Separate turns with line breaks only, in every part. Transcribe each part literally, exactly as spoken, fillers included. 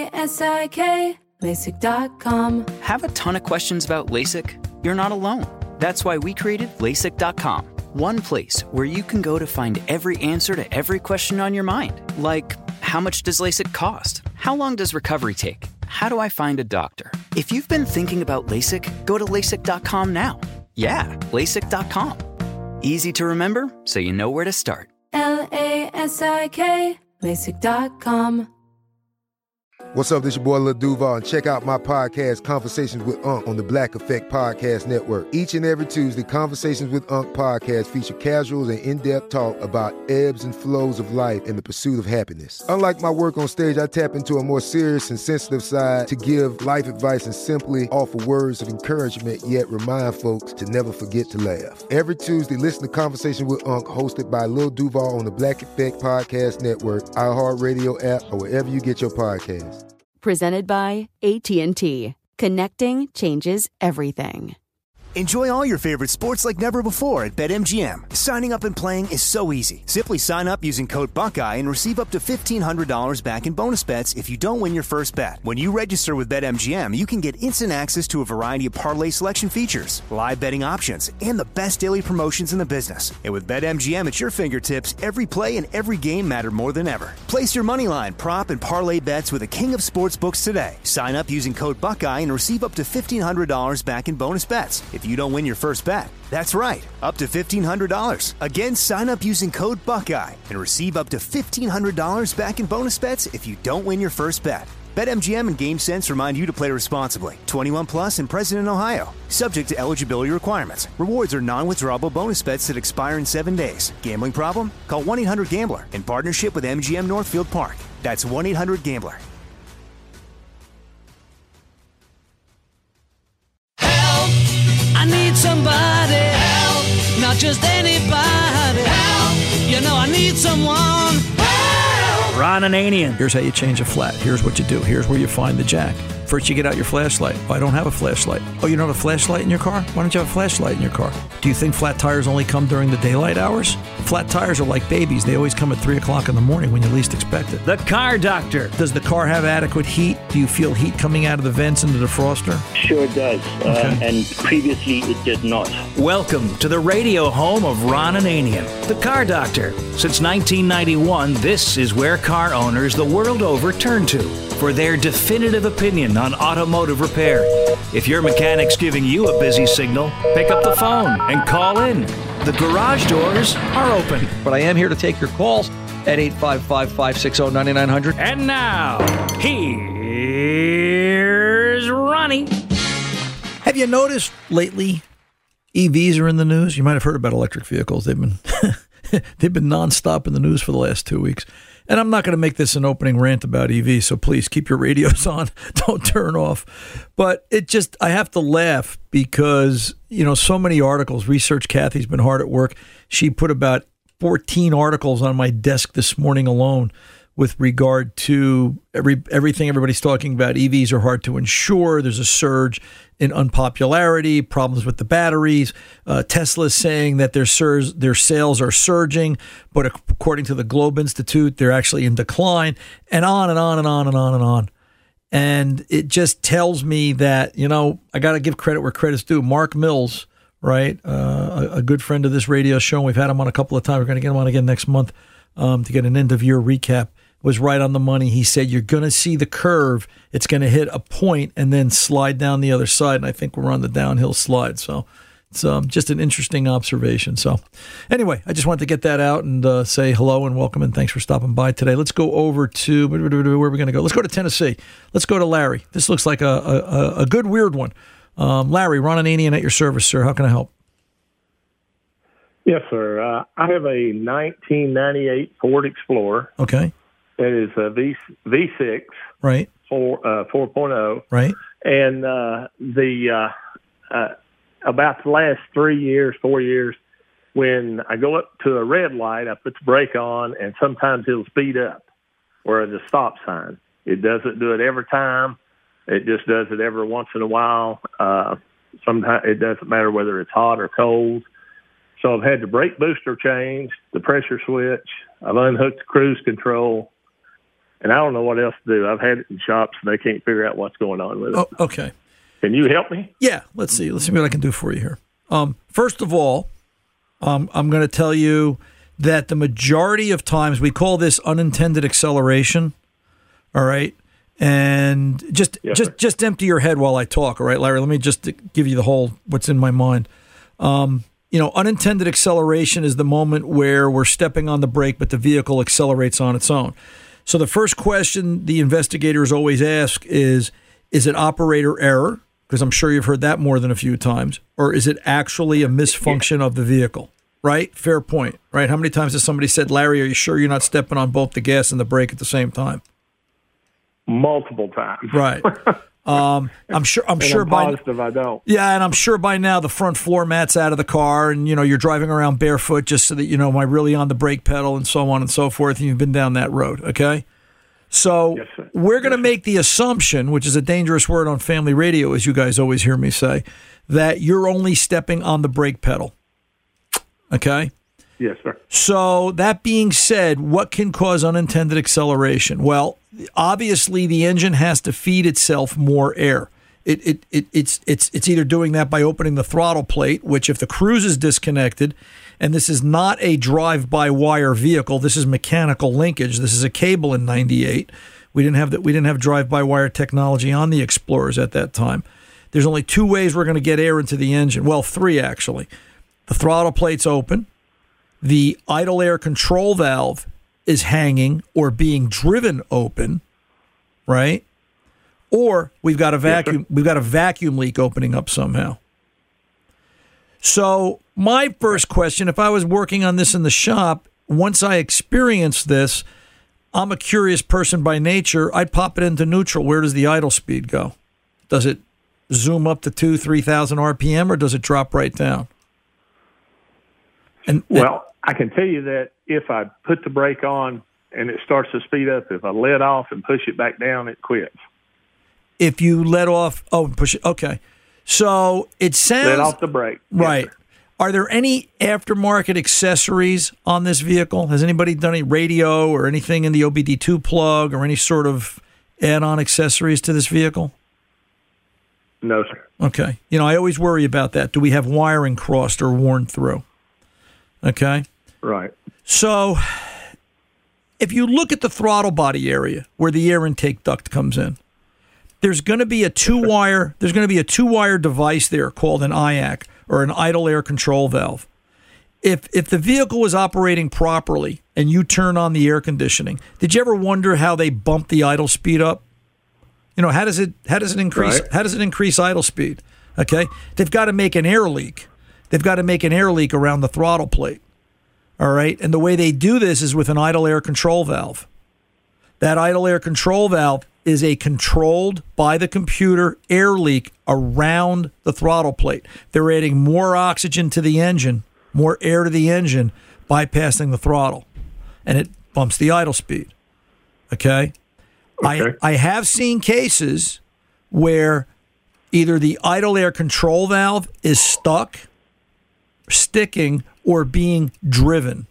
S I K, LASIK dot com.
Have a ton of questions about LASIK? You're not alone. That's why we created LASIK dot com. One place where you can go to find every answer to every question on your mind. Like, how much does LASIK cost? How long does recovery take? How do I find a doctor? If you've been thinking about LASIK, go to LASIK dot com now. Yeah, LASIK dot com. Easy to remember, so you know where to start.
L A S I K, LASIK dot com.
What's up, this your boy Lil Duval, and check out my podcast, Conversations with Unc, on the Black Effect Podcast Network. Each and every Tuesday, Conversations with Unc podcast feature casuals and in-depth talk about ebbs and flows of life and the pursuit of happiness. Unlike my work on stage, I tap into a more serious and sensitive side to give life advice and simply offer words of encouragement, yet remind folks to never forget to laugh. Every Tuesday, listen to Conversations with Unc, hosted by Lil Duval on the Black Effect Podcast Network, iHeartRadio app, or wherever you get your podcasts.
Presented by A T and T. Connecting changes everything.
Enjoy all your favorite sports like never before at BetMGM. Signing up and playing is so easy. Simply sign up using code Buckeye and receive up to fifteen hundred dollars back in bonus bets if you don't win your first bet. When you register with BetMGM, you can get instant access to a variety of parlay selection features, live betting options, and the best daily promotions in the business. And with BetMGM at your fingertips, every play and every game matter more than ever. Place your moneyline, prop, and parlay bets with the king of sportsbooks today. Sign up using code Buckeye and receive up to fifteen hundred dollars back in bonus bets if you don't win your first bet. That's right, up to fifteen hundred dollars. Again, sign up using code Buckeye and receive up to fifteen hundred dollars back in bonus bets if you don't win your first bet. BetMGM and GameSense remind you to play responsibly. twenty-one plus and present in Ohio. Subject to eligibility requirements. Rewards are non-withdrawable bonus bets that expire in seven days. Gambling problem? Call one eight hundred gambler in partnership with M G M Northfield Park. That's one eight hundred gambler.
I need somebody help, not just anybody help. You know I need someone help.
Ron Ananian. Here's how you change a flat. Here's what you do. Here's where you find the jack. First, you get out your flashlight. Oh, I don't have a flashlight. Oh, you don't have a flashlight in your car? Why don't you have a flashlight in your car? Do you think flat tires only come during the daylight hours? Flat tires are like babies. They always come at three o'clock in the morning when you least expect it.
The Car Doctor.
Does the car have adequate heat? Do you feel heat coming out of the vents in the defroster?
Sure does.
Okay.
Uh, and previously it did not.
Welcome to the radio home of Ron Ananian, the Car Doctor. Since nineteen ninety-one, this is where car owners the world over turn to for their definitive opinion on automotive repair. If your mechanic's giving you a busy signal, pick up the phone and call in. The garage doors are open.
But I am here to take your calls at eight five five, five six zero, nine nine zero zero.
And now, here's Ronnie.
Have you noticed lately E Vs are in the news? You might have heard about electric vehicles. They've been they've been nonstop in the news for the last two weeks. And I'm not going to make this an opening rant about E Vs, so please keep your radios on. Don't turn off. But it just, I have to laugh because, you know, so many articles. Research Kathy's been hard at work. She put about fourteen articles on my desk this morning alone with regard to every everything everybody's talking about. E Vs are hard to insure. There's a surge in unpopularity, problems with the batteries. Uh, Tesla's saying that their sur- their sales are surging, but according to the Globe Institute, they're actually in decline, and on and on and on and on and on. And it just tells me that, you know, I got to give credit where credit's due. Mark Mills, right, uh, a, a good friend of this radio show, we've had him on a couple of times. We're going to get him on again next month um, to get an end-of-year recap. Was right on the money. He said, you're going to see the curve. It's going to hit a point and then slide down the other side. And I think we're on the downhill slide. So it's um, just an interesting observation. So anyway, I just wanted to get that out and uh, say hello and welcome and thanks for stopping by today. Let's go over to, where are we going to go? Let's go to Tennessee. Let's go to Larry. This looks like a, a, a good weird one. Um, Larry, Ron Ananian at your service, sir. How can I help?
Yes, sir. Uh, I have a nineteen ninety-eight Ford Explorer.
Okay.
It is a V V6,
right?
Four uh, four point oh,
right?
And uh, the uh, uh, about the last three years, four years, when I go up to a red light, I put the brake on, and sometimes it'll speed up, or the stop sign. It doesn't do it every time. It just does it every once in a while. Uh, sometimes it doesn't matter whether it's hot or cold. So I've had the brake booster changed, the pressure switch. I've unhooked the cruise control. and I don't know what else to do. I've had it in shops, and they can't figure out what's going on with it.
Oh, okay.
Can you help me?
Yeah, let's see. Let's see what I can do for you here. Um, first of all, um, I'm going to tell you that the majority of times we call this unintended acceleration. All right, and just
yes,
just
sir.
just empty your head while I talk. All right, Larry. Let me just give you the whole what's in my mind. Um, you know, unintended acceleration is the moment where we're stepping on the brake, but the vehicle accelerates on its own. So the first question the investigators always ask is, is it operator error? Because I'm sure you've heard that more than a few times. Or is it actually a misfunction of the vehicle? Right? Fair point. Right? How many times has somebody said, Larry, are you sure you're not stepping on both the gas and the brake at the same time?
Multiple times.
Right. Um, I'm sure. I'm
and
sure
I'm
by
positive I don't.
Yeah, and I'm sure by now the front floor mat's out of the car, and you know you're driving around barefoot just so that you know am I really on the brake pedal and so on and so forth. And you've been down that road, okay? So
yes, sir.
we're going to
yes,
make the assumption, which is a dangerous word on family radio, as you guys always hear me say, that you're only stepping on the brake pedal. Okay?
Yes, sir.
So that being said, what can cause unintended acceleration? Well, obviously the engine has to feed itself more air. It, it, it, it's, it's, it's either doing that by opening the throttle plate, which if the cruise is disconnected, and this is not a drive-by-wire vehicle, this is mechanical linkage. This is a cable in ninety-eight. We didn't have that. We didn't have drive-by-wire technology on the Explorers at that time. There's only two ways we're going to get air into the engine. Well, three actually. The throttle plate's open. The idle air control valve is hanging or being driven open, right? Or we've got a vacuum. We've got a vacuum leak opening up somehow. So my first question, if I was working on this in the shop, once I experienced this, I'm a curious person by nature. I'd pop it into neutral. Where does the idle speed go? Does it zoom up to two, three thousand R P M, or does it drop right down? And
well, I can tell you that if I put the brake on and it starts to speed up, if I let off and push it back down, it quits.
If you let off, oh, push it. Okay. So it sounds
let off the brake.
Right.
Yes,
are there any aftermarket accessories on this vehicle? Has anybody done any radio or anything in the O B D two plug or any sort of add-on accessories to this vehicle?
No, sir.
Okay. You know, I always worry about that. Do we have wiring crossed or worn through? Okay.
Right.
So if you look at the throttle body area where the air intake duct comes in, there's going to be a two-wire. There's going to be a two-wire device there called an I A C or an idle air control valve. If if the vehicle was operating properly and you turn on the air conditioning, did you ever wonder how they bump the idle speed up? You know, how does it how does it increase
Right.
how does it increase idle speed? Okay, they've got to make an air leak. They've got to make an air leak around the throttle plate. All right, and the way they do this is with an idle air control valve. That idle air control valve is a controlled by the computer air leak around the throttle plate. They're adding more oxygen to the engine, more air to the engine, bypassing the throttle, and it bumps the idle speed. Okay?
Okay.
I, I have seen cases where either the idle air control valve is stuck, sticking, or being driven.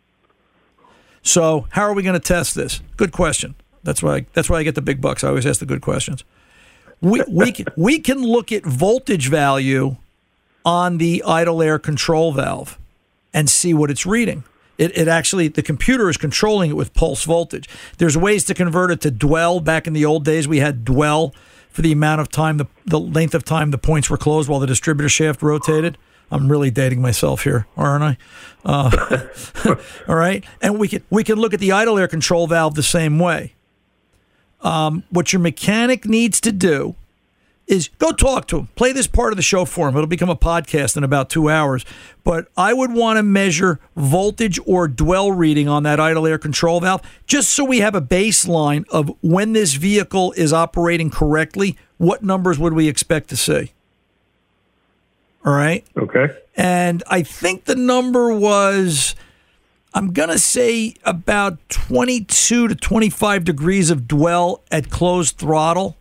So how are we going to test this? Good question. That's why I, that's why I get the big bucks. I always ask the good questions. We we can, we can look at voltage value on the idle air control valve and see what it's reading. It it actually, the computer is controlling it with pulse voltage. There's ways to convert it to dwell. Back in the old days, we had dwell for the amount of time, the the length of time the points were closed while the distributor shaft rotated. I'm really dating myself here, aren't I? Uh, all right, and we can we can look at the idle air control valve the same way. Um, what your mechanic needs to do is go talk to him. Play this part of the show for him. It'll become a podcast in about two hours. But I would want to measure voltage or dwell reading on that idle air control valve just so we have a baseline of when this vehicle is operating correctly, what numbers would we expect to see? All right?
Okay.
And I think the number was, I'm going to say about twenty-two to twenty-five degrees of dwell at closed throttle.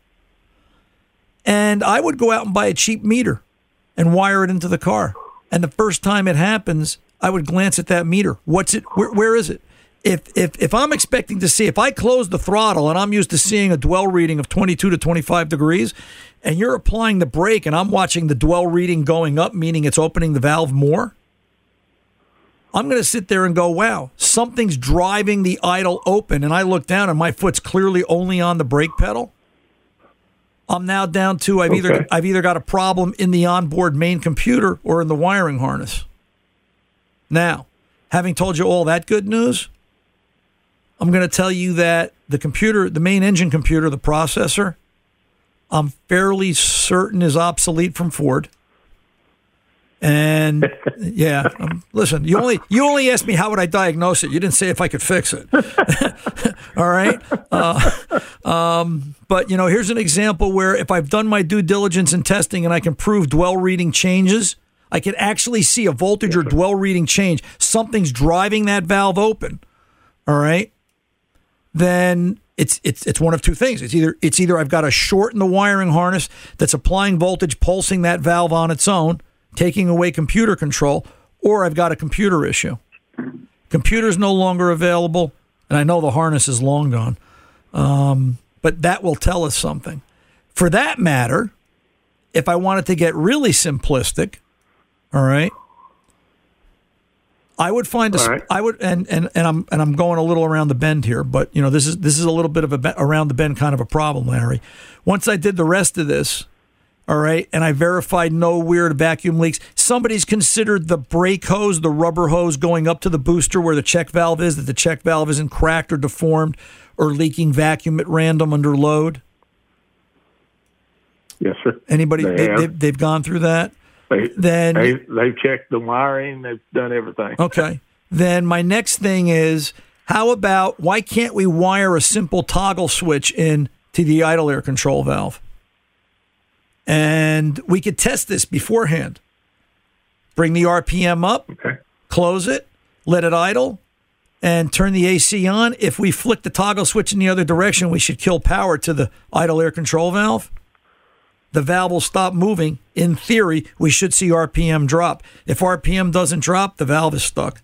And I would go out and buy a cheap meter and wire it into the car. And the first time it happens, I would glance at that meter. What's it? Where, where is it? if if if I'm expecting to see, if I close the throttle and I'm used to seeing a dwell reading of twenty-two to twenty-five degrees, and you're applying the brake and I'm watching the dwell reading going up, meaning it's opening the valve more, I'm going to sit there and go, wow, something's driving the idle open. And I look down and my foot's clearly only on the brake pedal. I'm now down to I've okay. either I've either got a problem in the onboard main computer or in the wiring harness. Now, having told you all that good news, I'm going to tell you that the computer, the main engine computer, the processor, I'm fairly certain is obsolete from Ford. And yeah, um, listen, you only you only asked me how would I diagnose it. You didn't say if I could fix it. All right. Uh, um, but, you know, here's an example where if I've done my due diligence and testing and I can prove dwell reading changes, I can actually see a voltage or dwell reading change. Something's driving that valve open. All right. Then it's it's it's one of two things. It's either it's either I've got a short in the wiring harness that's applying voltage, pulsing that valve on its own, taking away computer control, or I've got a computer issue. Computer's no longer available, and I know the harness is long gone, um, but that will tell us something. For that matter, if I wanted to get really simplistic, all right, I would find a, right. I would, and, and, and I'm and I'm going a little around the bend here, but you know this is this is a little bit of a around the bend kind of a problem, Larry. Once I did the rest of this. All right, and I verified no weird vacuum leaks. Somebody's considered the brake hose, the rubber hose going up to the booster where the check valve is, that the check valve isn't cracked or deformed or leaking vacuum at random under load.
Yes, sir.
Anybody,
they
they,
have.
they've, they've gone through that?
They,
then
they, they've checked the wiring. They've done everything.
Okay. Then my next thing is, how about, why can't we wire a simple toggle switch in to the idle air control valve? And we could test this beforehand. Bring the R P M up,
okay.
Close it, let it idle, and turn the A C on. If we flick the toggle switch in the other direction, we should kill power to the idle air control valve. The valve will stop moving. In theory, we should see R P M drop. If R P M doesn't drop, the valve is stuck.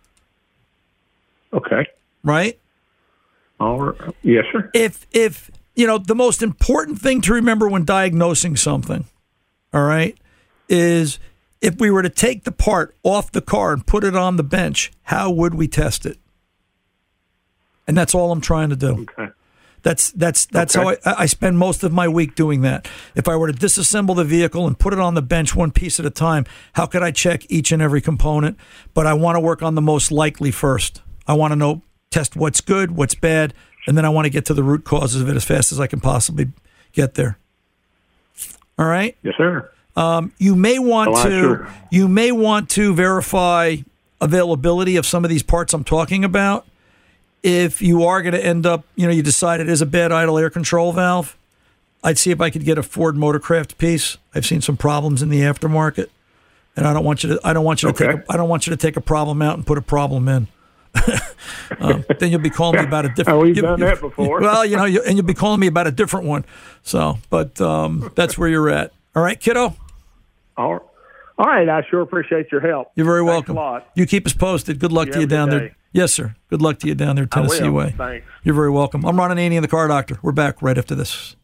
Okay.
Right?
All right. Yes, sir.
If if You know, the most important thing to remember when diagnosing something, all right, is if we were to take the part off the car and put it on the bench, how would we test it? And that's all I'm trying to do.
Okay.
That's that's that's
okay.
how I, I spend most of my week doing that. If I were to disassemble the vehicle and put it on the bench one piece at a time, how could I check each and every component? But I want to work on the most likely first. I want to know, test what's good, what's bad, and then I want to get to the root causes of it as fast as I can possibly get there. All right?
Yes, sir.
Um, you may want
oh,
to
sure.
you may want to verify availability of some of these parts I'm talking about. If you are going to end up, you know, you decide it is a bad idle air control valve, I'd see if I could get a Ford Motorcraft piece. I've seen some problems in the aftermarket, and I don't want you to. I don't want you to
okay.
take. A, I don't want you to take a problem out and put a problem in. um, then you'll be calling me about a different.
Oh, we've
you,
done
you,
that before.
Well, you know, you, and you'll be calling me about a different one. So, but um, that's where you're at. All right, kiddo.
All right. All right. I sure appreciate your help.
You're very
Thanks
welcome.
a lot.
You keep us posted. Good luck
you
to you down there.
Day.
Yes, sir. Good luck to you down there, Tennessee
I will.
way.
Thanks.
You're very welcome. I'm Ron Ananian, the Car Doctor. We're back right after this.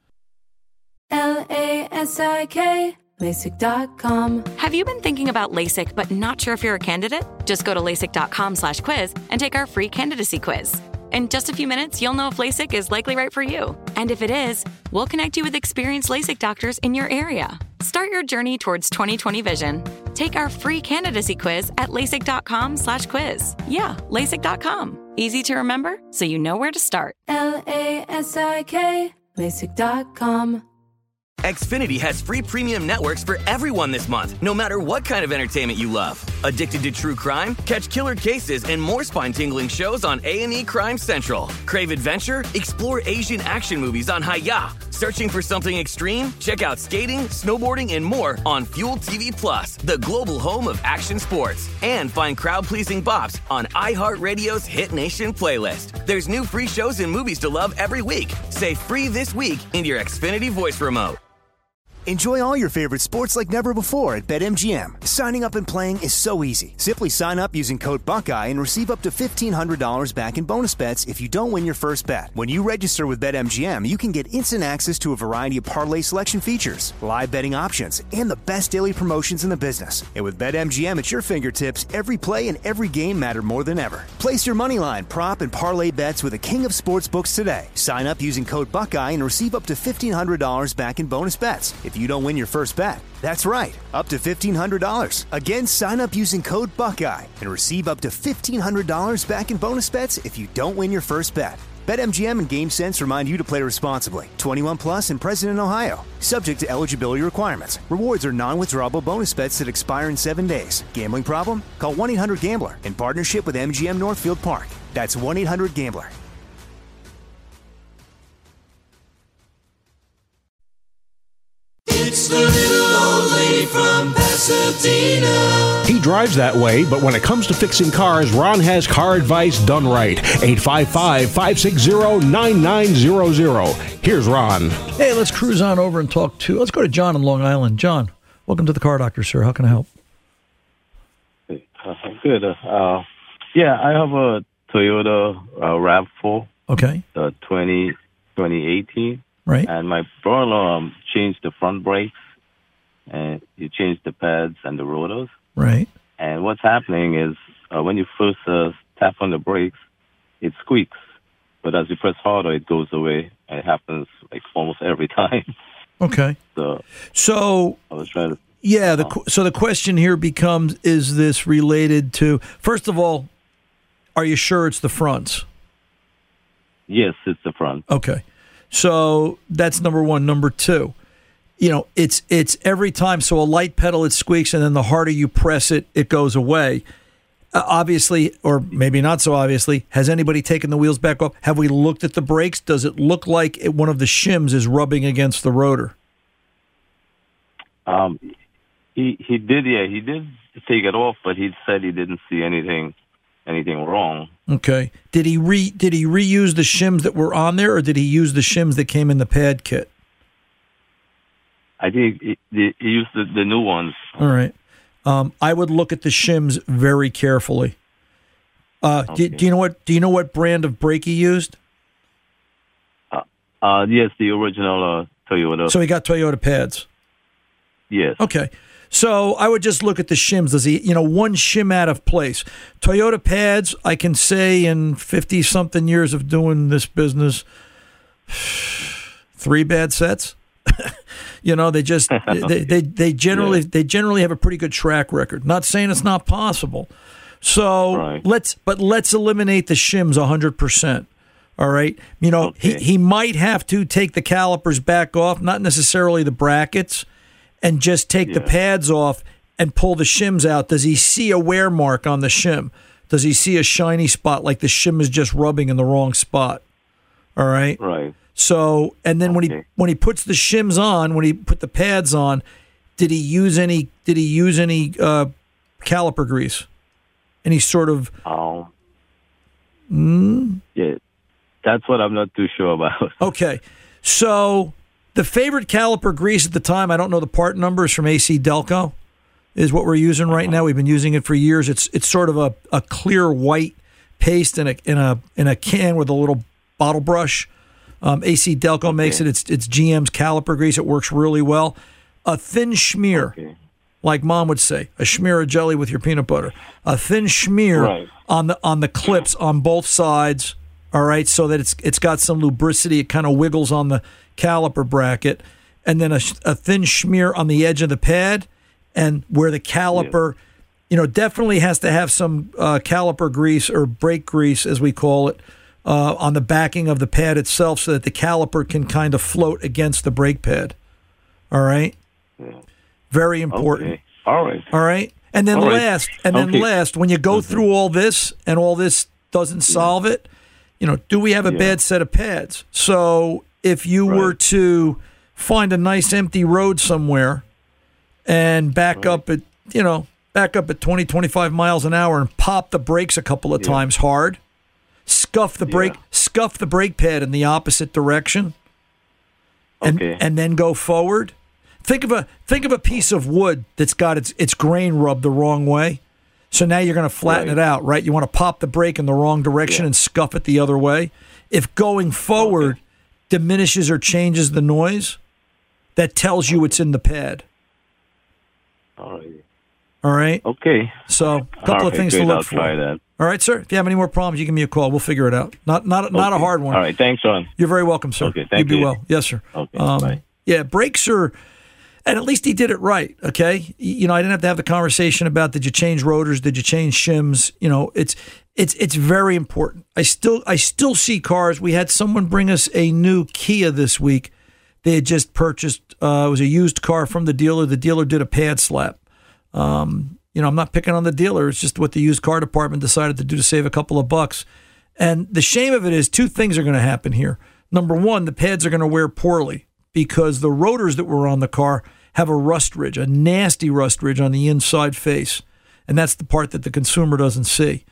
L A S I K, LASIK dot com.
Have you been thinking about LASIK but not sure if you're a candidate? Just go to LASIK.com slash quiz and take our free candidacy quiz. In just a few minutes, you'll know if LASIK is likely right for you. And if it is, we'll connect you with experienced LASIK doctors in your area. Start your journey towards twenty twenty vision. Take our free candidacy quiz at LASIK.com slash quiz. Yeah, LASIK dot com. Easy to remember, so you know where to start.
L A S I K, LASIK dot com.
Xfinity has free premium networks for everyone this month, no matter what kind of entertainment you love. Addicted to true crime? Catch killer cases and more spine-tingling shows on A and E Crime Central. Crave adventure? Explore Asian action movies on Hi-Ya. Searching for something extreme? Check out skating, snowboarding, and more on Fuel T V Plus, the global home of action sports. And find crowd-pleasing bops on iHeartRadio's Hit Nation playlist. There's new free shows and movies to love every week. Say free this week in your Xfinity voice remote.
Enjoy all your favorite sports like never before at BetMGM. Signing up and playing is so easy. Simply sign up using code Buckeye and receive up to fifteen hundred dollars back in bonus bets if you don't win your first bet. When you register with BetMGM, you can get instant access to a variety of parlay selection features, live betting options, and the best daily promotions in the business. And with BetMGM at your fingertips, every play and every game matter more than ever. Place your moneyline, prop, and parlay bets with the king of sportsbooks today. Sign up using code Buckeye and receive up to fifteen hundred dollars back in bonus bets if you don't win your first bet. That's right, up to fifteen hundred dollars. Again, sign up using code Buckeye and receive up to fifteen hundred dollars back in bonus bets if you don't win your first bet. BetMGM and GameSense remind you to play responsibly. twenty-one plus and present in Ohio. Subject to eligibility requirements. Rewards are non-withdrawable bonus bets that expire in seven days. Gambling problem? Call one eight hundred gambler in partnership with M G M Northfield Park. That's one eight hundred gambler.
It's the little old lady from Pasadena.
He drives that way, but when it comes to fixing cars, Ron has car advice done right. eight five five, five six zero, nine nine zero zero. Here's Ron.
Hey, let's cruise on over and talk to, let's go to John in Long Island. John, welcome to the Car Doctor, sir. How can I help?
Uh, good. Uh, yeah, I have a Toyota uh, RAV four.
Okay.
The twenty, twenty eighteen.
Right.
And my brother um, changed the front brakes, and he changed the pads and the rotors.
Right.
And what's happening is uh, when you first uh, tap on the brakes, it squeaks. But as you press harder, it goes away. And it happens like almost every time.
Okay.
So,
so
I was trying to...
Yeah, the, oh. so the question here becomes, is this related to, first of all, are you sure it's the fronts?
Yes, it's the front.
Okay. So that's number one. Number two, you know, it's it's every time. So a light pedal, it squeaks, and then the harder you press it, it goes away. Uh, obviously, or maybe not so obviously, has anybody taken the wheels back off? Have we looked at the brakes? Does it look like it, one of the shims is rubbing against the rotor?
Um, he he did, yeah, he did take it off, but he said he didn't see anything anything wrong.
Okay. Did he re did he reuse the shims that were on there, or did he use the shims that came in the pad kit?
I think he, he used the, the new ones.
All right. Um, I would look at the shims very carefully. Uh,
okay.
do, do you know what do you know what brand of brake he used?
Uh, uh yes, the original uh, Toyota.
So he got Toyota pads.
Yes.
Okay. So I would just look at the shims. Does he, you know, one shim out of place? Toyota pads, I can say in fifty-something years of doing this business, three bad sets. You know, they just, they, they, they generally, yeah. they generally have a pretty good track record. Not saying it's not possible. So
right.
let's, but let's eliminate the shims one hundred percent. All right. You know,
okay.
he, he might have to take the calipers back off, not necessarily the brackets, and just take
yeah.
the pads off and pull the shims out. Does he see a wear mark on the shim? Does he see a shiny spot like the shim is just rubbing in the wrong spot? All right?
Right.
So, and then
okay.
when he when he puts the shims on, when he put the pads on, did he use any did he use any uh, caliper grease? Any sort of
um,
mm?
Yeah. That's what I'm not too sure about.
Okay. So the favorite caliper grease at the time, I don't know the part numbers, from A C Delco, is what we're using right now. We've been using it for years. It's it's sort of a, a clear white paste in a in a in a can with a little bottle brush. Um, A C Delco okay. makes it. It's it's G M's caliper grease. It works really well. A thin schmear,
okay.
like Mom would say, a schmear of jelly with your peanut butter. A thin schmear
right.
on the on the clips on both sides. All right, so that it's it's got some lubricity. It kind of wiggles on the caliper bracket, and then a, a thin schmear on the edge of the pad, and where the caliper, yeah. you know, definitely has to have some uh, caliper grease or brake grease, as we call it, uh, on the backing of the pad itself, so that the caliper can kind of float against the brake pad. All right,
yeah.
Very important.
Okay. All right,
all right, and then
all
last, right. and then
okay.
last, when you go
mm-hmm.
through all this and all this doesn't solve it, you know, do we have a
yeah.
bad set of pads? So if you
right.
were to find a nice empty road somewhere and back
right.
up at, you know, back up at twenty, twenty-five miles an hour and pop the brakes a couple of
yeah.
times hard, scuff the brake,
yeah.
scuff the brake pad in the opposite direction, and
okay.
and then go forward, Think of a think of a piece of wood that's got its its grain rubbed the wrong way. So now you're going to flatten
Right.
it out, right? You want to pop the brake in the wrong direction
Yeah.
and scuff it the other way. If going forward
Okay.
diminishes or changes the noise, that tells you it's in the pad.
All right.
All right?
Okay.
So a couple
All
of
right,
things
great.
to look
I'll
for.
try that.
All right, sir. If you have any more problems, you give me a call. We'll figure it out. Not not not a
Okay.
hard one.
All right. Thanks, Ron.
You're very welcome, sir.
Okay, thank
you. Be
you.
well. Yes, sir.
Okay,
Um,
bye.
Yeah, brakes are, and at least he did it right. Okay, you know, I didn't have to have the conversation about did you change rotors, did you change shims. You know, it's it's it's very important. I still I still see cars. We had someone bring us a new Kia this week. They had just purchased. Uh, it was a used car from the dealer. The dealer did a pad slap. Um, you know, I'm not picking on the dealer. It's just what the used car department decided to do to save a couple of bucks. And the shame of it is two things are going to happen here. Number one, the pads are going to wear poorly because the rotors that were on the car have a rust ridge, a nasty rust ridge on the inside face. And that's the part that the consumer doesn't see.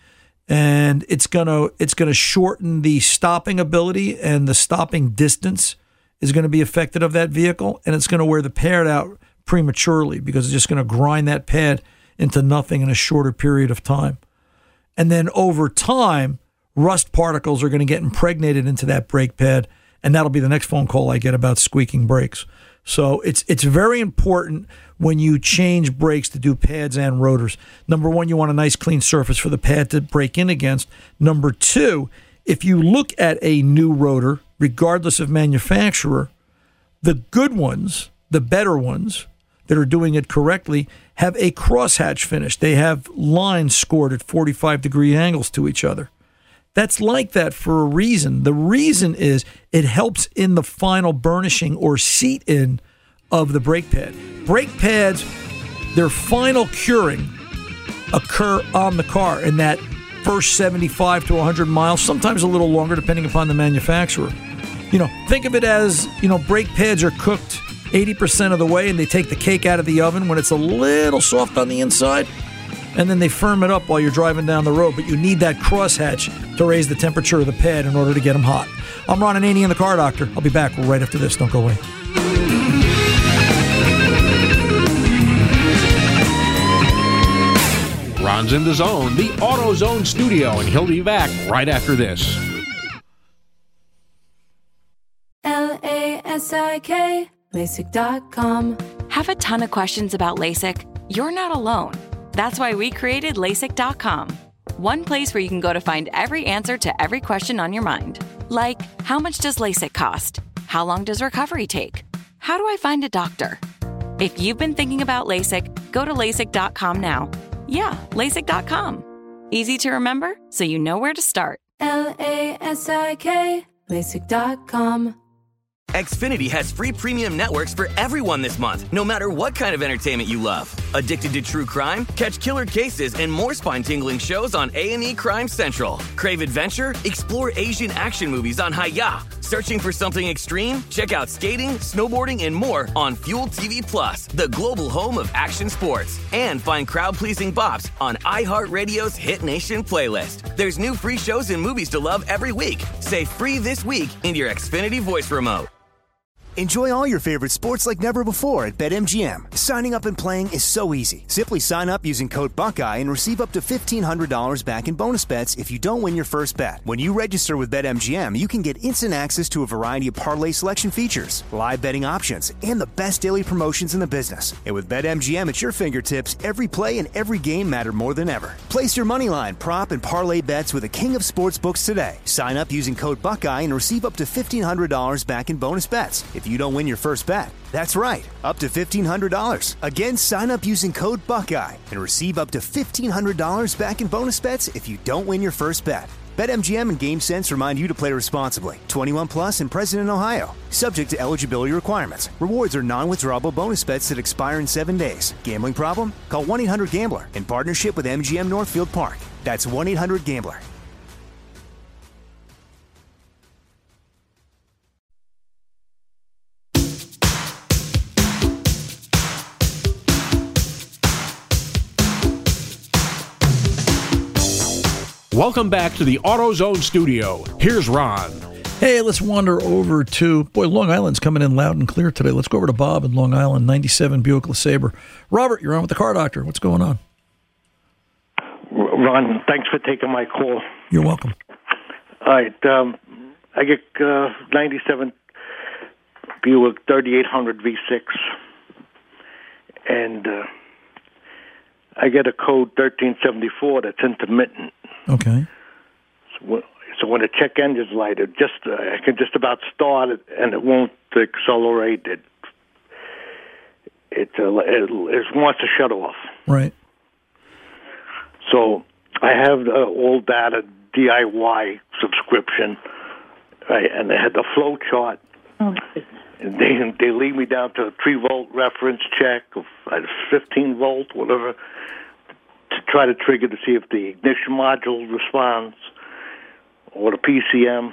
And it's going to it's going to shorten the stopping ability, and the stopping distance is going to be affected of that vehicle, and it's going to wear the pad out prematurely because it's just going to grind that pad into nothing in a shorter period of time. And then over time, rust particles are going to get impregnated into that brake pad, and that'll be the next phone call I get about squeaking brakes. So it's it's very important when you change brakes to do pads and rotors. Number one, you want a nice clean surface for the pad to brake in against. Number two, if you look at a new rotor, regardless of manufacturer, the good ones, the better ones that are doing it correctly, have a crosshatch finish. They have lines scored at forty-five degree angles to each other. That's like that for a reason. The reason is it helps in the final burnishing or seat in of the brake pad. Brake pads, their final curing occur on the car in that first seventy-five to one hundred miles, sometimes a little longer depending upon the manufacturer. You know, think of it as, you know, brake pads are cooked eighty percent of the way and they take the cake out of the oven when it's a little soft on the inside, and then they firm it up while you're driving down the road. But you need that crosshatch to raise the temperature of the pad in order to get them hot. I'm Ron Ananian, the Car Doctor. I'll be back right after this. Don't go away.
Ron's in the zone, the AutoZone studio, and he'll be back right after this.
L A S I K, LASIK dot com.
Have a ton of questions about LASIK? You're not alone. That's why we created LASIK dot com. One place where you can go to find every answer to every question on your mind. Like, how much does LASIK cost? How long does recovery take? How do I find a doctor? If you've been thinking about LASIK, go to LASIK dot com now. Yeah, LASIK dot com. Easy to remember, so you know where to start.
L A S I K, LASIK dot com.
Xfinity has free premium networks for everyone this month, no matter what kind of entertainment you love. Addicted to true crime? Catch killer cases and more spine-tingling shows on A and E Crime Central. Crave adventure? Explore Asian action movies on Hi-Ya. Searching for something extreme? Check out skating, snowboarding, and more on Fuel T V Plus, the global home of action sports. And find crowd-pleasing bops on iHeartRadio's Hit Nation playlist. There's new free shows and movies to love every week. Say free this week in your Xfinity voice remote.
Enjoy all your favorite sports like never before at BetMGM. Signing up and playing is so easy. Simply sign up using code Buckeye and receive up to fifteen hundred dollars back in bonus bets if you don't win your first bet. When you register with BetMGM, you can get instant access to a variety of parlay selection features, live betting options, and the best daily promotions in the business. And with BetMGM at your fingertips, every play and every game matter more than ever. Place your moneyline, prop, and parlay bets with the king of sportsbooks today. Sign up using code Buckeye and receive up to fifteen hundred dollars back in bonus bets if you don't win your first bet. That's right, up to fifteen hundred dollars. Again, sign up using code Buckeye and receive up to fifteen hundred dollars back in bonus bets if you don't win your first bet. BetMGM and GameSense remind you to play responsibly. twenty-one plus and present in Ohio. Subject to eligibility requirements. Rewards are non-withdrawable bonus bets that expire in seven days. Gambling problem? Call one eight hundred gambler in partnership with M G M Northfield Park. That's one eight hundred gambler.
Welcome back to the AutoZone studio. Here's Ron.
Hey, let's wander over to, boy, Long Island's coming in loud and clear today. Let's go over to Bob in Long Island, ninety-seven Buick LeSabre. Robert, you're on with the Car Doctor. What's going on?
Ron, thanks for taking my call.
You're welcome.
All right. Um, I get uh, ninety-seven Buick thirty-eight hundred V six, and uh, I get a code thirteen seventy-four that's intermittent.
Okay.
So, so when the check engine's light, it just uh, I can just about start it, and it won't accelerate. It it, uh, it, it wants to shut off.
Right.
So I have uh, all that a D I Y subscription, right, and they had the flow chart.
Oh.
And they they lead me down to a three volt reference check of uh, fifteen volt, whatever, to try to trigger to see if the ignition module responds or the P C M.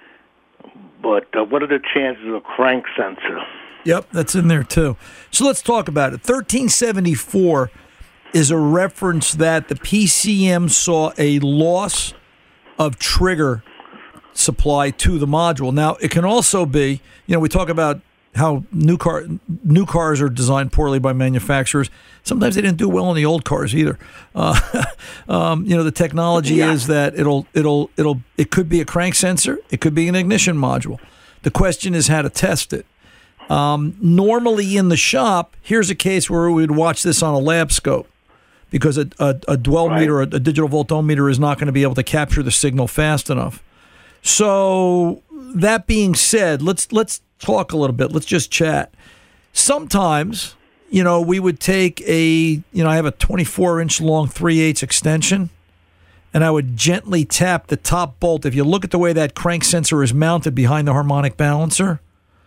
But uh, what are the chances of a crank sensor?
Yep, that's in there too. So let's talk about it. thirteen seventy-four is a reference that the P C M saw a loss of trigger supply to the module. Now, it can also be, you know, we talk about how new car new cars are designed poorly by manufacturers. Sometimes they didn't do well in the old cars either. Uh, um, you know, the technology yeah. is that it'll it'll it'll it could be a crank sensor, it could be an ignition module. The question is how to test it. Um, normally in the shop, here's a case where we'd watch this on a lab scope, because a, a, a dwell right. meter, a, a digital voltometer is not going to be able to capture the signal fast enough. So that being said, let's let's talk a little bit. Let's just chat. Sometimes, you know, we would take a, you know, I have a twenty-four inch long three eighths extension, and I would gently tap the top bolt. If you look at the way that crank sensor is mounted behind the harmonic balancer,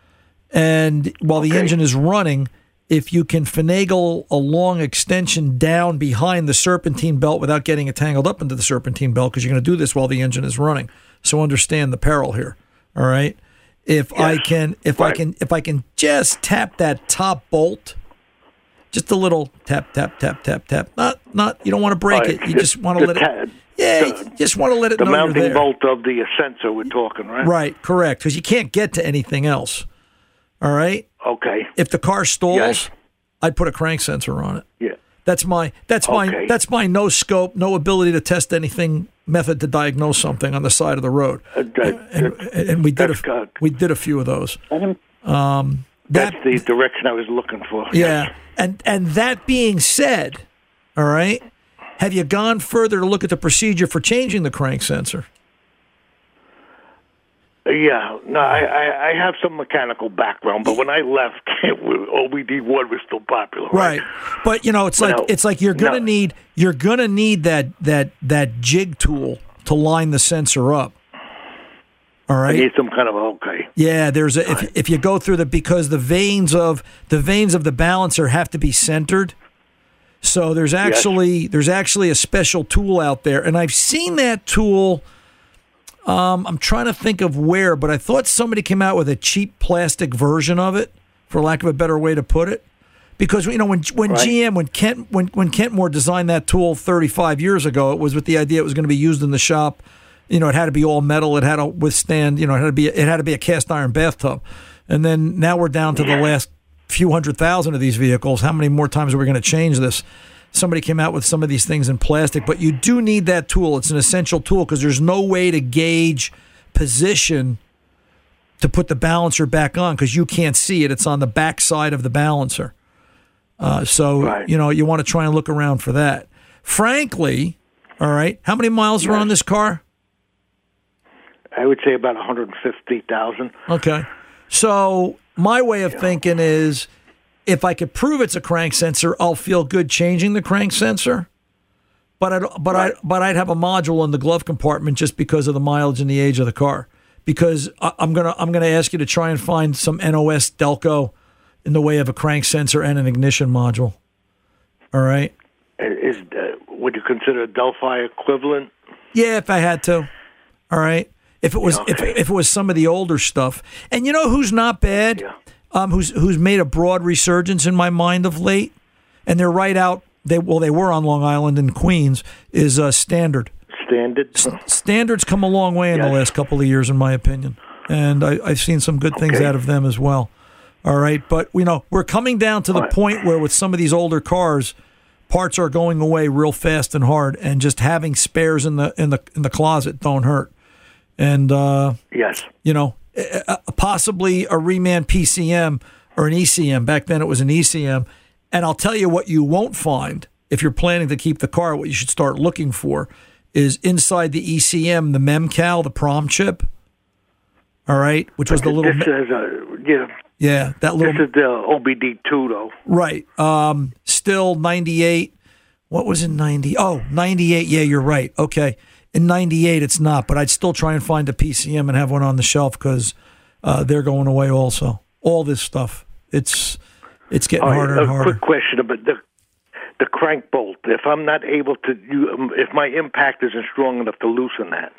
and while okay. the engine is running, if you can finagle a long extension down behind the serpentine belt without getting it tangled up into the serpentine belt, because you're going to do this while the engine is running. So understand the peril here. All right. If yes. I can, if right. I can, if I can just tap that top bolt, just a little tap, tap, tap, tap, tap. Not, not. You don't want to break right. it. You just want to let ta- it. Yeah,
the,
you just want to let it
the
know
mounting
you're there.
bolt of the sensor we're talking, right?
Right. Correct. Because you can't get to anything else. All right.
Okay.
If the car stalls,
yes.
I'd put a crank sensor on it.
Yeah.
That's my that's
okay.
my that's my no scope, no ability to test anything method to diagnose something on the side of the road. Uh, that, and, and, and we did a good. we did a few of those. Um,
that, that's the direction I was looking for.
Yeah.
Yes.
And and that being said, all right, have you gone further to look at the procedure for changing the crank sensor?
Yeah, no, I, I, I have some mechanical background, but when I left, O B D one was still popular, right?
Right, but you know, it's like
no,
it's like you're gonna
no.
need you're gonna need that that that jig tool to line the sensor up. All right,
I need some kind of okay.
Yeah, there's a if if you go through the because the vanes of the vanes of the balancer have to be centered. So there's actually yes. there's actually a special tool out there, and I've seen that tool. Um, I'm trying to think of where, but I thought somebody came out with a cheap plastic version of it, for lack of a better way to put it. Because you know when when right. G M when Kent when when Kentmore designed that tool thirty-five years ago, it was with the idea it was going to be used in the shop. You know, it had to be all metal. It had to withstand. You know, it had to be it had to be a cast iron bathtub. And then now we're down to the last few hundred thousand of these vehicles. How many more times are we going to change this? Somebody came out with some of these things in plastic, but you do need that tool. It's an essential tool because there's no way to gauge position to put the balancer back on because you can't see it. It's on the back side of the balancer. Uh, so, right. you know, you want to try and look around for that. Frankly, all right, how many miles yes. are on this car?
I would say about one hundred fifty thousand.
Okay. So my way of yeah. thinking is, if I could prove it's a crank sensor, I'll feel good changing the crank sensor. But I'd, but right. I but I'd have a module in the glove compartment just because of the mileage and the age of the car. Because I'm gonna I'm gonna ask you to try and find some N O S Delco in the way of a crank sensor and an ignition module. All right.
Is uh, would you consider a Delphi equivalent?
Yeah, if I had to. All right. If it was yeah, okay. if if it was some of the older stuff, and you know who's not bad.
Yeah.
Um, who's who's made a broad resurgence in my mind of late, and they're right out. They well, they were on Long Island and Queens. Is uh, Standard.
Standard.
S- Standard's come a long way in yes. the last couple of years, in my opinion. and I, I've seen some good things
Okay.
out of them as well. All right, but you know we're coming down to the
Right.
point where with some of these older cars, parts are going away real fast and hard, and just having spares in the in the in the closet don't hurt. And uh,
Yes.
you know, uh, possibly a reman P C M or an E C M. Back then it was an E C M. And I'll tell you what you won't find if you're planning to keep the car. What you should start looking for is inside the E C M, the MemCal, the prom chip. All right, which was the little.
This is a yeah.
Yeah, that little.
This is the O B D two though.
Right. Um, still ninety-eight. What was in ninety? Oh, ninety-eight. Yeah, you're right. Okay. In ninety-eight, it's not, but I'd still try and find a P C M and have one on the shelf because uh, they're going away also. All this stuff. It's it's getting
All right,
harder
a
and harder.
quick question about the the crank bolt. If I'm not able to, you, if my impact isn't strong enough to loosen that,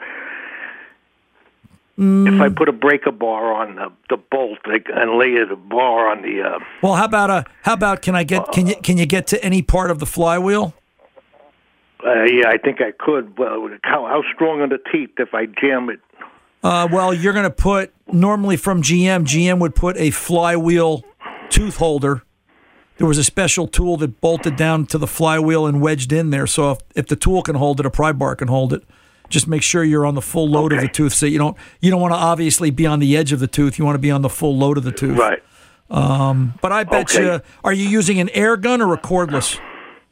Mm.
if I put a breaker bar on the, the bolt like, and lay the bar on the. Uh,
Well, how about a how about can I get can you can you get to any part of the flywheel?
uh, yeah, I think I could. Well, how, how strong are the teeth if I jam it?
Uh, well, you're going to put normally from G M. G M would put a flywheel tooth holder. There was a special tool that bolted down to the flywheel and wedged in there. So if, if the tool can hold it, a pry bar can hold it. Just make sure you're on the full load
Okay.
of the tooth. So you don't you don't want to obviously be on the edge of the tooth. You want to be on the full load of the tooth.
Right.
Um, but I bet
Okay.
you, are you using an air gun or a cordless?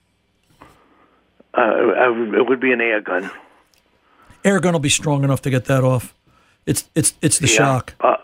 Uh, it would be an air gun.
Air gun will be strong enough to get that off. It's it's it's the
Yeah.
shock.
Uh,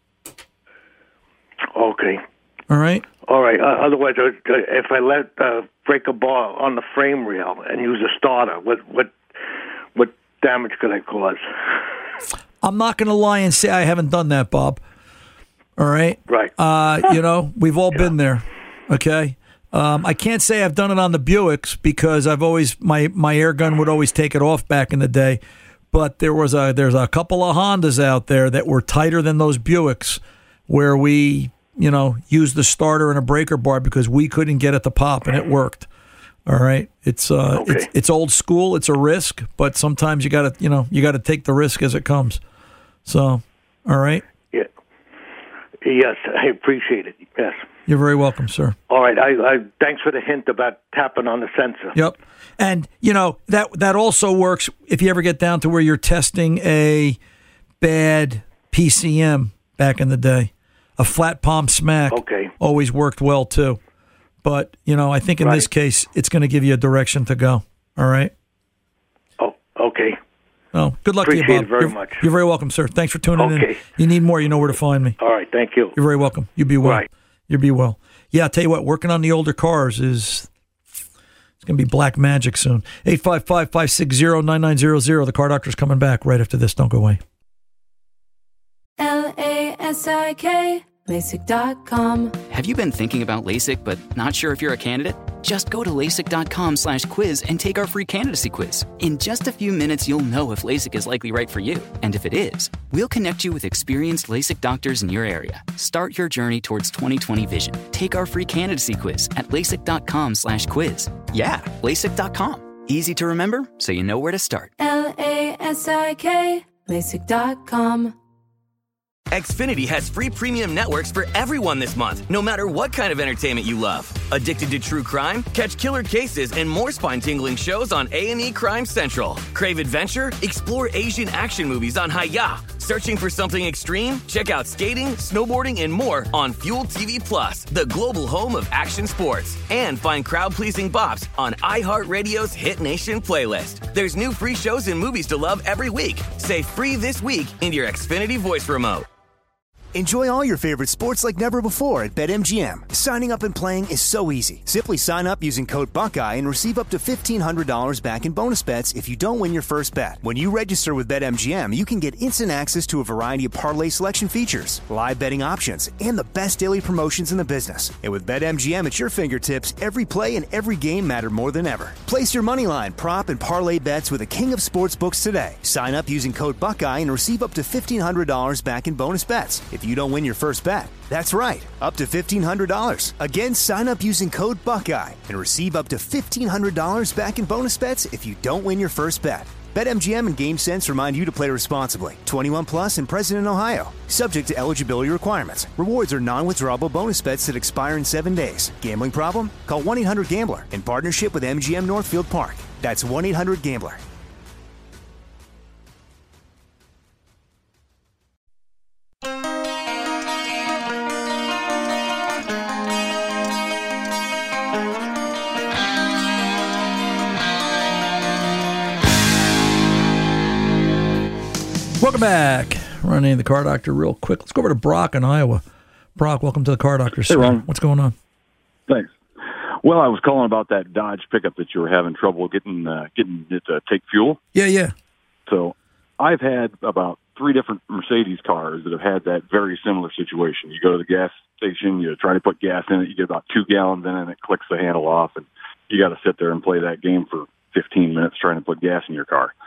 okay.
All right.
All right. Uh, otherwise, uh, if I let uh, break a bar on the frame rail and use a starter, what what what damage could I cause?
I'm not going to lie and say I haven't done that, Bob. All right.
Right.
Uh, you know, we've all been there. Okay. Um, I can't say I've done it on the Buicks because I've always my my air gun would always take it off back in the day. But there was a there's a couple of Hondas out there that were tighter than those Buicks, where we you know used the starter and a breaker bar because we couldn't get it to pop, and it worked. All right, it's uh,
Okay.
it's it's old school. It's a risk, but sometimes you got to you know you got to take the risk as it comes. So, all right.
Yeah. Yes, I appreciate it. Yes.
You're very welcome, sir.
All right. I, I thanks for the hint about tapping on the sensor.
Yep. And you know that that also works if you ever get down to where you're testing a bad P C M back in the day. A flat palm smack
Okay.
always worked well too. But, you know, I think in this case it's going to give you a direction to go. All right?
Oh, okay.
Oh, good luck
Appreciate
to you, Bob.
it very
you're,
much.
You're very welcome, sir. Thanks for tuning in.
Okay.
You need more, you know where to find me.
All right. Thank you.
You're very welcome. You be well.
Right.
You be well. Yeah, I'll tell you what, working on the older cars is it's going to be black magic soon. eight five five, five six zero, nine nine zero zero. The Car Doctor's coming back right after this. Don't go away.
L A S I K, LASIK dot com.
Have you been thinking about LASIK but not sure if you're a candidate? Just go to LASIK.com slash quiz and take our free candidacy quiz. In just a few minutes, you'll know if LASIK is likely right for you. And if it is, we'll connect you with experienced LASIK doctors in your area. Start your journey towards twenty twenty vision. Take our free candidacy quiz at LASIK.com slash quiz. Yeah, LASIK dot com. Easy to remember, so you know where to start.
L A S I K, LASIK dot com.
Xfinity has free premium networks for everyone this month, no matter what kind of entertainment you love. Addicted to true crime? Catch killer cases and more spine-tingling shows on A and E Crime Central. Crave adventure? Explore Asian action movies on Hi-Ya. Searching for something extreme? Check out skating, snowboarding, and more on Fuel T V Plus, the global home of action sports. And find crowd-pleasing bops on iHeartRadio's Hit Nation playlist. There's new free shows and movies to love every week. Say free this week in your Xfinity voice remote.
Enjoy all your favorite sports like never before at BetMGM. Signing up and playing is so easy. Simply sign up using code Buckeye and receive up to fifteen hundred dollars back in bonus bets if you don't win your first bet. When you register with BetMGM, you can get instant access to a variety of parlay selection features, live betting options, and the best daily promotions in the business. And with BetMGM at your fingertips, every play and every game matter more than ever. Place your moneyline, prop, and parlay bets with the king of sportsbooks today. Sign up using code Buckeye and receive up to fifteen hundred dollars back in bonus bets if you don't win your first bet. That's right, up to fifteen hundred dollars. Again, sign up using code Buckeye and receive up to fifteen hundred dollars back in bonus bets if you don't win your first bet. BetMGM and GameSense remind you to play responsibly. twenty-one plus and present in Ohio, subject to eligibility requirements. Rewards are non-withdrawable bonus bets that expire in seven days. Gambling problem? Call one eight hundred gambler in partnership with M G M Northfield Park. That's one eight hundred gambler.
Welcome back. Running the Car Doctor real quick. Let's go over to Brock in Iowa. Brock, welcome to the Car Doctor.
Hey, Ron.
What's going on?
Thanks. Well, I was calling about that Dodge pickup that you were having trouble getting uh, getting it to take fuel.
Yeah, yeah.
So I've had about three different Mercedes cars that have had that very similar situation. You go to the gas station, you try to put gas in it, you get about two gallons in it, and it clicks the handle off, and you got to sit there and play that game for fifteen minutes trying to put gas in your car.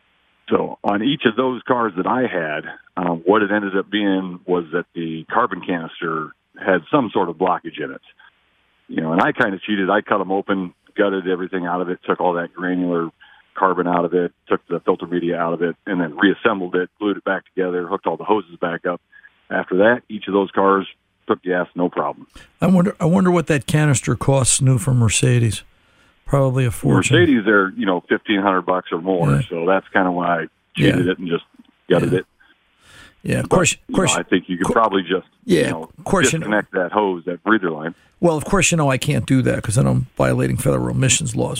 So on each of those cars that I had, um, what it ended up being was that the carbon canister had some sort of blockage in it. You know, and I kind of cheated. I cut them open, gutted everything out of it, took all that granular carbon out of it, took the filter media out of it, and then reassembled it, glued it back together, hooked all the hoses back up. After that, each of those cars took gas, no problem.
I wonder. I wonder what that canister costs new from Mercedes. Probably a fortune.
Mercedes, they're you know fifteen hundred bucks or more,
Yeah.
so that's kind of why I cheated
Yeah.
it and just gutted
Yeah.
it.
Yeah, of
But,
course. Of
you
course.
know, I think you could probably just
Yeah,
you know,
of course you know.
disconnect that hose, that breather line.
Well, of course, you know I can't do that because then I'm violating federal emissions laws.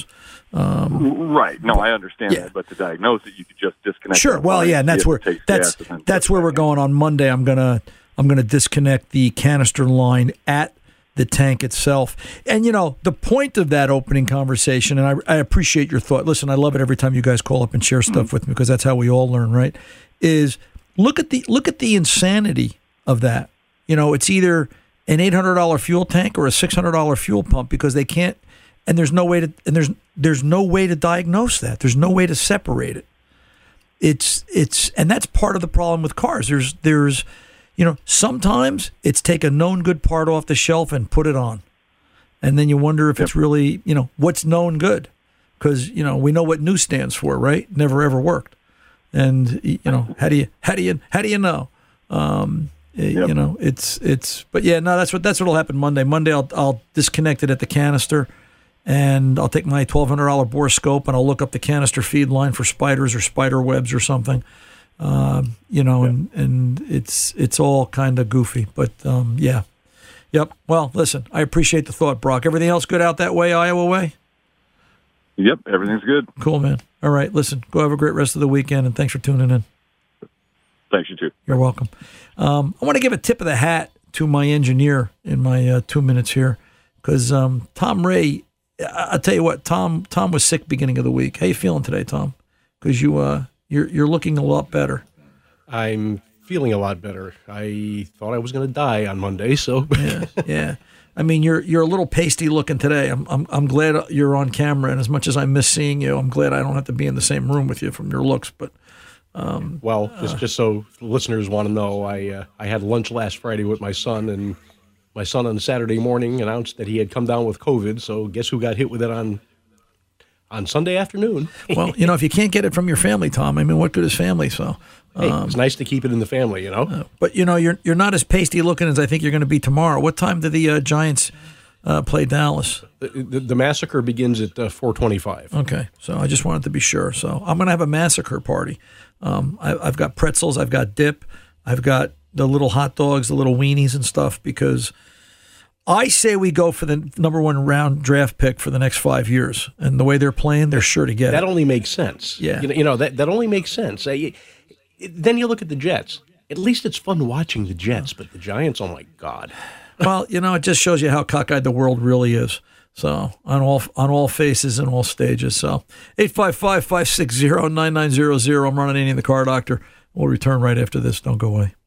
Um,
Right. No, I understand
yeah.
that, but to diagnose it, you could just disconnect.
Sure.
that
Well,
line,
yeah, and
see
that's
if
where
it takes
that's
gas, and then
that's where we're going on Monday. I'm gonna I'm gonna disconnect the canister line at the tank itself. And you know the point of that opening conversation, and I, I appreciate your thought. Listen, I love it every time you guys call up and share stuff with me because that's how we all learn, right? Is look at the look at the insanity of that. You know, it's either an eight hundred dollars fuel tank or a six hundred dollars fuel pump because they can't, and there's no way to, and there's there's no way to diagnose that. There's no way to separate it. It's it's, and that's part of the problem with cars. There's there's, you know, sometimes it's take a known good part off the shelf and put it on, and then you wonder if yep. it's really, you know, what's known good, because you know we know what new stands for, right? Never ever worked, and you know how do you how do you how do you know? Um, Yep. You know, it's it's, but yeah, no, that's what that's what'll happen Monday. Monday, I'll I'll disconnect it at the canister, and I'll take my twelve hundred dollar bore scope and I'll look up the canister feed line for spiders or spider webs or something. Um, you know, yep. and and it's it's all kind of goofy, but um, yeah, yep. Well, listen, I appreciate the thought, Brock. Everything else good out that way, Iowa way?
Yep, everything's good.
Cool, man. All right, listen, go have a great rest of the weekend, and thanks for tuning in.
Thanks, you too.
You're welcome. Um, I want to give a tip of the hat to my engineer in my uh, two minutes here, because um, Tom Ray, I- I'll tell you what, Tom Tom was sick beginning of the week. How you feeling today, Tom? Because you uh, you're you're looking a lot better.
I'm feeling a lot better. I thought I was going to die on Monday, so
yeah, yeah. I mean, you're you're a little pasty looking today. I'm I'm I'm glad you're on camera, and as much as I miss seeing you, I'm glad I don't have to be in the same room with you from your looks, but. Um,
well, just, uh, just so listeners want to know, I uh, I had lunch last Friday with my son, and my son on Saturday morning announced that he had come down with COVID. So guess who got hit with it on on Sunday afternoon?
Well, you know, if you can't get it from your family, Tom, I mean, what good is family? So um,
hey, it's nice to keep it in the family, you know.
Uh, but you know, you're you're not as pasty looking as I think you're going to be tomorrow. What time do the uh, Giants uh, play Dallas?
The, the, the massacre begins at uh, four twenty-five.
Okay, so I just wanted to be sure. So I'm going to have a massacre party. Um, I, I've got pretzels, I've got dip, I've got the little hot dogs, the little weenies and stuff, because I say we go for the number one round draft pick for the next five years. And the way they're playing, they're sure to get
that
it.
That only makes sense.
Yeah.
You know, you know that, that only makes sense. Uh, then you look at the Jets. At least it's fun watching the Jets, but the Giants, oh my God.
Well, you know, it just shows you how cockeyed the world really is. So on all on all faces and all stages. So eight five five, five six zero, nine nine zero zero. I'm Ron Ananian, the Car Doctor. We'll return right after this. Don't go away.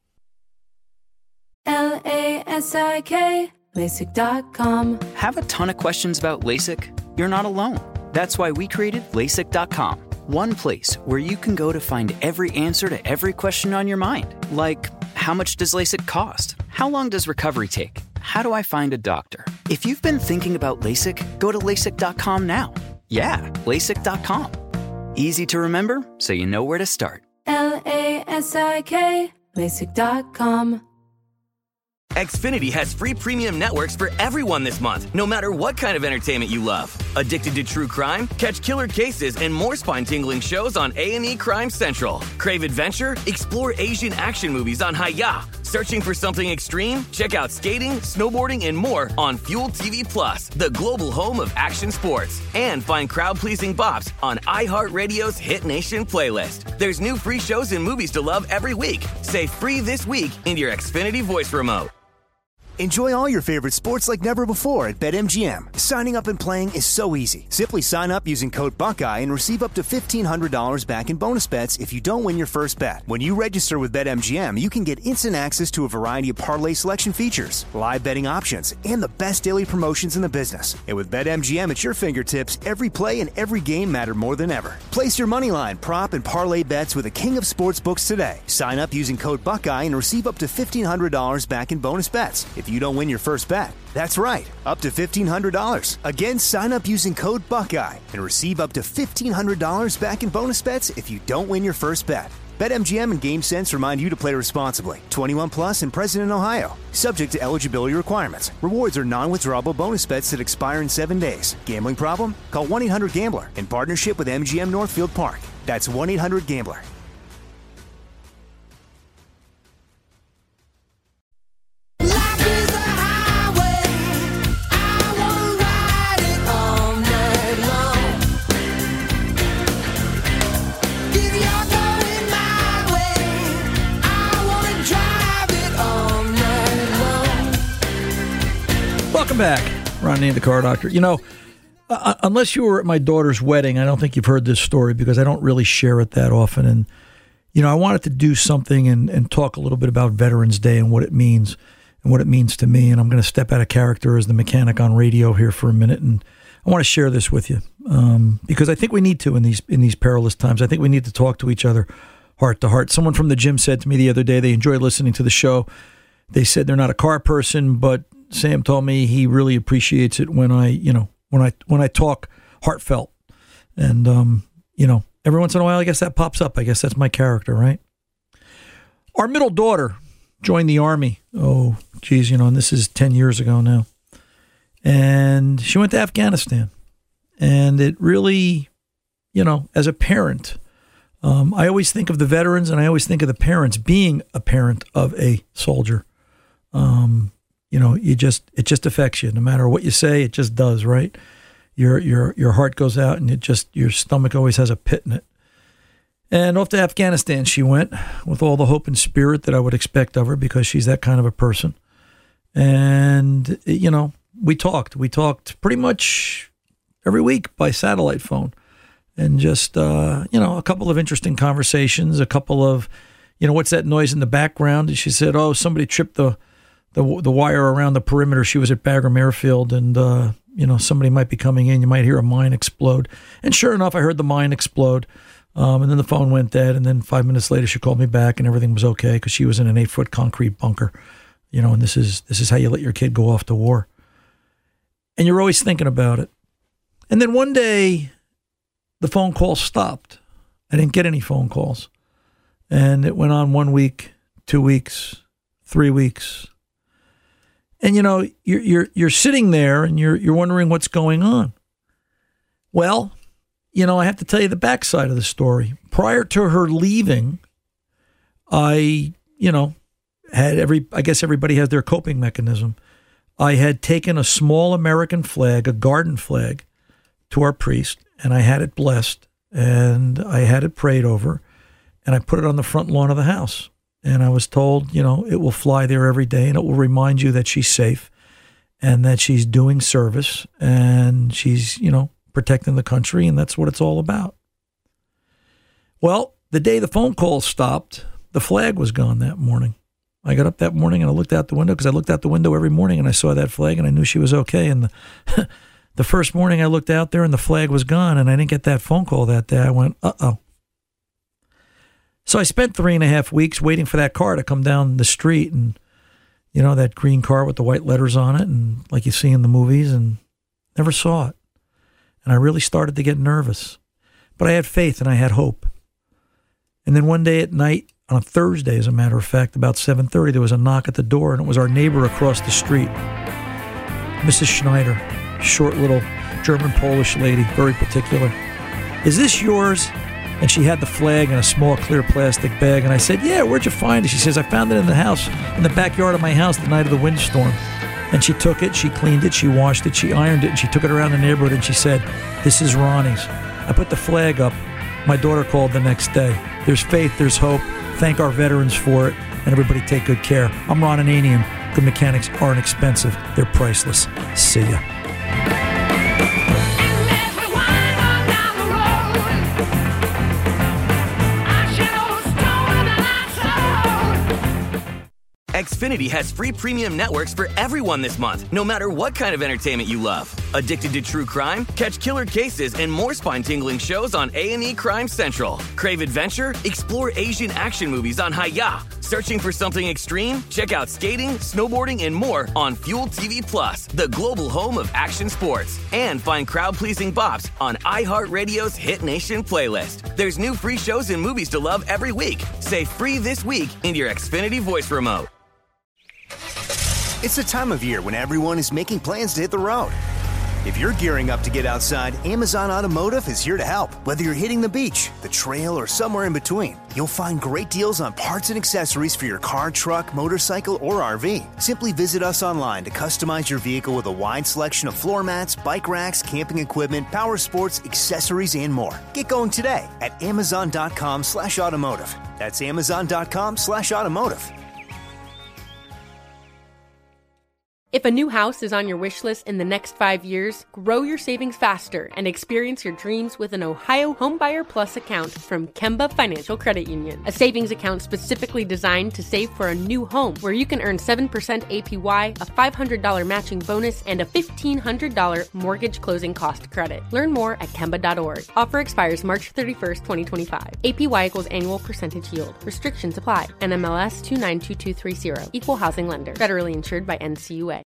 L A S I K, LASIK dot com.
Have a ton of questions about LASIK? You're not alone. That's why we created LASIK dot com. One place where you can go to find every answer to every question on your mind. Like, how much does LASIK cost? How long does recovery take? How do I find a doctor? If you've been thinking about LASIK, go to LASIK dot com now. Yeah, LASIK dot com. Easy to remember, so you know where to start.
L A S I K, LASIK dot com.
Xfinity has free premium networks for everyone this month, no matter what kind of entertainment you love. Addicted to true crime? Catch killer cases and more spine-tingling shows on A and E Crime Central. Crave adventure? Explore Asian action movies on Hi-Ya. Searching for something extreme? Check out skating, snowboarding, and more on Fuel T V Plus, the global home of action sports. And find crowd-pleasing bops on iHeartRadio's Hit Nation playlist. There's new free shows and movies to love every week. Say free this week in your Xfinity voice remote.
Enjoy all your favorite sports like never before at BetMGM. Signing up and playing is so easy. Simply sign up using code Buckeye and receive up to fifteen hundred dollars back in bonus bets if you don't win your first bet. When you register with BetMGM, you can get instant access to a variety of parlay selection features, live betting options, and the best daily promotions in the business. And with BetMGM at your fingertips, every play and every game matter more than ever. Place your moneyline, prop, and parlay bets with the king of sportsbooks today. Sign up using code Buckeye and receive up to fifteen hundred dollars back in bonus bets if you don't win your first bet. That's right, up to fifteen hundred dollars. Again, sign up using code Buckeye and receive up to fifteen hundred dollars back in bonus bets if you don't win your first bet. BetMGM and GameSense remind you to play responsibly. twenty-one plus and present in Ohio. Subject to eligibility requirements. Rewards are non-withdrawable bonus bets that expire in seven days. Gambling problem? Call one eight hundred gambler in partnership with M G M Northfield Park. That's one eight hundred gambler.
Welcome back, Ron Ananian, the Car Doctor. You know, uh, unless you were at my daughter's wedding, I don't think you've heard this story because I don't really share it that often. And, you know, I wanted to do something and, and talk a little bit about Veterans Day and what it means and what it means to me. And I'm going to step out of character as the mechanic on radio here for a minute. And I want to share this with you um, because I think we need to in these in these perilous times. I think we need to talk to each other heart to heart. Someone from the gym said to me the other day they enjoy listening to the show. They said they're not a car person, but Sam told me he really appreciates it when I, you know, when I when I talk heartfelt. And, um, you know, every once in a while, I guess that pops up. I guess that's my character, right? Our middle daughter joined the Army. Oh, geez, you know, and this is ten years ago now. And she went to Afghanistan. And it really, you know, as a parent, um, I always think of the veterans and I always think of the parents being a parent of a soldier. Um You know, you just it just affects you. No matter what you say, it just does, right? Your your your heart goes out, and it just your stomach always has a pit in it. And off to Afghanistan she went with all the hope and spirit that I would expect of her because she's that kind of a person. And you know, we talked. We talked pretty much every week by satellite phone, and just uh, you know, a couple of interesting conversations. A couple of, you know, what's that noise in the background? And she said, "Oh, somebody tripped the." the the wire around the perimeter." She was at Bagram Airfield, and, uh, you know, somebody might be coming in. You might hear a mine explode. And sure enough, I heard the mine explode. Um, and then the phone went dead. And then five minutes later, she called me back, and everything was okay because she was in an eight-foot concrete bunker. You know, and this is this is how you let your kid go off to war. And you're always thinking about it. And then one day, the phone call stopped. I didn't get any phone calls. And it went on one week, two weeks, three weeks. And, you know, you're, you're, you're sitting there and you're, you're wondering what's going on. Well, you know, I have to tell you the backside of the story. Prior to her leaving, I, you know, had every, I guess everybody has their coping mechanism. I had taken a small American flag, a garden flag, to our priest, and I had it blessed, and I had it prayed over, and I put it on the front lawn of the house. And I was told, you know, it will fly there every day, and it will remind you that she's safe and that she's doing service and she's, you know, protecting the country, and that's what it's all about. Well, the day the phone call stopped, the flag was gone that morning. I got up that morning and I looked out the window because I looked out the window every morning and I saw that flag and I knew she was okay. And the, the first morning I looked out there and the flag was gone and I didn't get that phone call that day. I went, uh-oh. So I spent three and a half weeks waiting for that car to come down the street, and, you know, that green car with the white letters on it, and like you see in the movies, and never saw it. And I really started to get nervous. But I had faith and I had hope. And then one day at night, on a Thursday, as a matter of fact, about seven thirty, there was a knock at the door, and it was our neighbor across the street, Missus Schneider, short little German-Polish lady, very particular. Is this yours? And she had the flag in a small clear plastic bag. And I said, yeah, where'd you find it? She says, I found it in the house, in the backyard of my house the night of the windstorm. And she took it, she cleaned it, she washed it, she ironed it, and she took it around the neighborhood, and she said, this is Ronnie's. I put the flag up. My daughter called the next day. There's faith, there's hope. Thank our veterans for it, and everybody take good care. I'm Ron Ananian. Good mechanics aren't expensive. They're priceless. See ya.
Xfinity has free premium networks for everyone this month, no matter what kind of entertainment you love. Addicted to true crime? Catch killer cases and more spine-tingling shows on A and E Crime Central. Crave adventure? Explore Asian action movies on Hi-Ya. Searching for something extreme? Check out skating, snowboarding, and more on Fuel T V Plus, the global home of action sports. And find crowd-pleasing bops on iHeartRadio's Hit Nation playlist. There's new free shows and movies to love every week. Say free this week in your Xfinity voice remote.
It's the time of year when everyone is making plans to hit the road. If you're gearing up to get outside, Amazon Automotive is here to help. Whether you're hitting the beach, the trail, or somewhere in between, you'll find great deals on parts and accessories for your car, truck, motorcycle, or R V. Simply visit us online to customize your vehicle with a wide selection of floor mats, bike racks, camping equipment, power sports, accessories, and more. Get going today at amazon.com slash automotive. That's amazon.com slash automotive.
If a new house is on your wish list in the next five years, grow your savings faster and experience your dreams with an Ohio Homebuyer Plus account from Kemba Financial Credit Union. A savings account specifically designed to save for a new home where you can earn seven percent A P Y, a five hundred dollars matching bonus, and a fifteen hundred dollars mortgage closing cost credit. Learn more at Kemba dot org. Offer expires March thirty-first, twenty twenty-five. A P Y equals annual percentage yield. Restrictions apply. N M L S two nine two two three zero. Equal housing lender. Federally insured by N C U A.